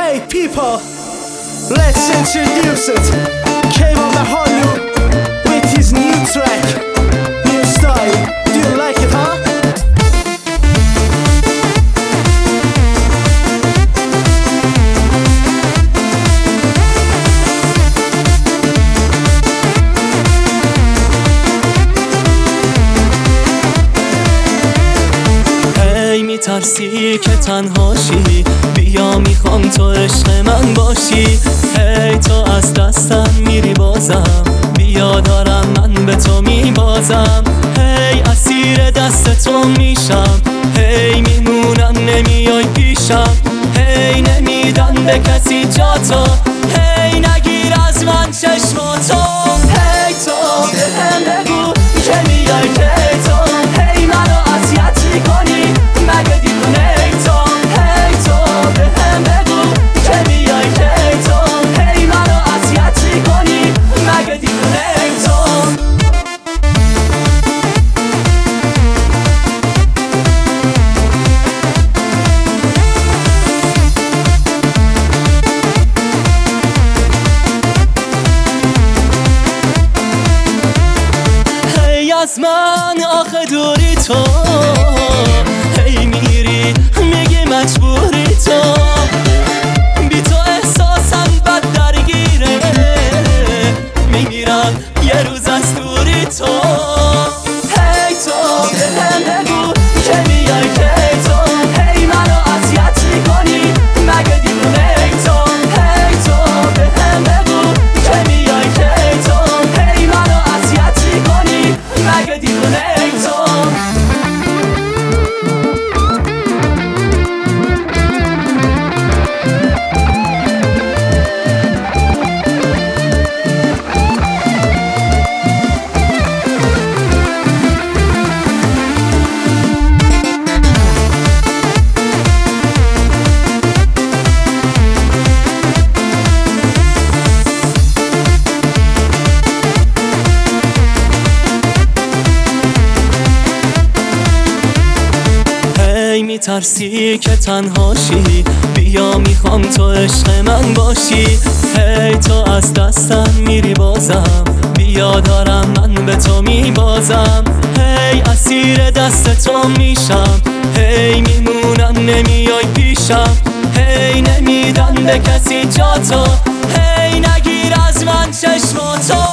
Hey people, let's introduce it. Kayvan Behalu with his new track, new style. Do you like it, huh? میترسی که تنهاشی، بیا میخوام تو عشق من باشی. هی تو از دستم میری بازم، بیا دارم من به تو میبازم. هی اسیر دست تو میشم، هی میمونم نمیای پیشم. هی نمیدن به کسی جا تو، هی نگیر از من چشماتو. هی تو بهم بگو که میای کی تو، هی منو اذیت میکنی مگه دیوونه ای تو. هی تو بهم بگو که میای کی تو، هی منو اذیت میکنی مگه دیوونه ای تو. هی از من آخه دوری تو، هی میری میگی مجبوری تو. بی تو احساسم بد درگیره، میمیرم یه روز از دوری تو. هی تو بهم بگو که میای کی تو، هی منو اذیت میکنی مگه دیوونه ای تو. هی تو بهم بگو که میای کی تو، هی منو اذیت میکنی مگه دیوونه ای تو. میترسی که تنهاشی، بیا میخوام تو عشق من باشی. هی تو از دستم میری بازم، بیا دارم من به تو میبازم. هی اسیر دست تو میشم، هی میمونم نمیای پیشم. هی نمیدن به کسی جا تو، هی نگیر از من چشماتو.